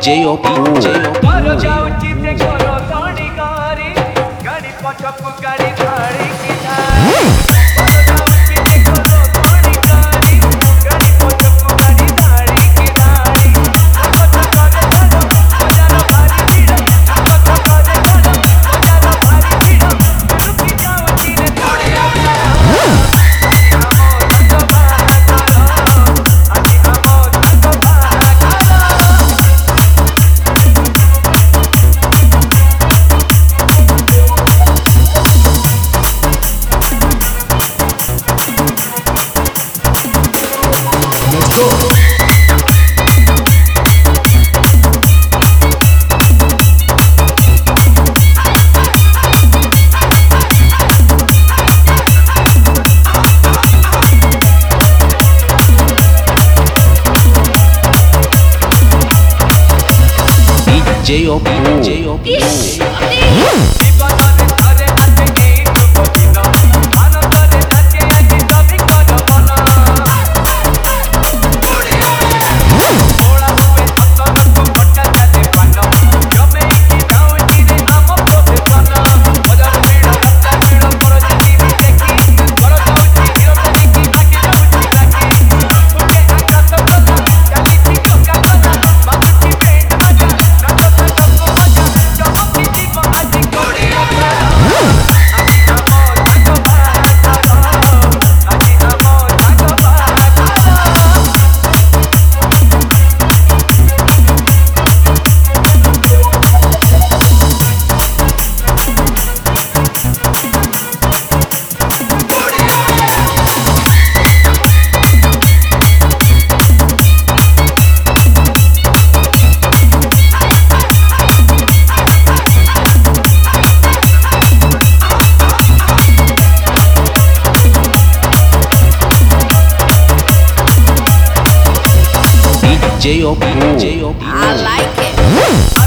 J.O.P. करो जाओ चिते करो तोड़ी गारी गाड़ी पछप गाड़ी धाड़ी की धाड़ी करो जाओ चिते करो तोड़ी गारी गाड़ी पछप गाड़ी धाड़ी की धाड़ी कत करे करो बजारो भारी भीड़ कत करे करो बजारो भारी भीड़ रुकी जाओ चिरे तोड़ी J.O.P. J.O.P. I like it.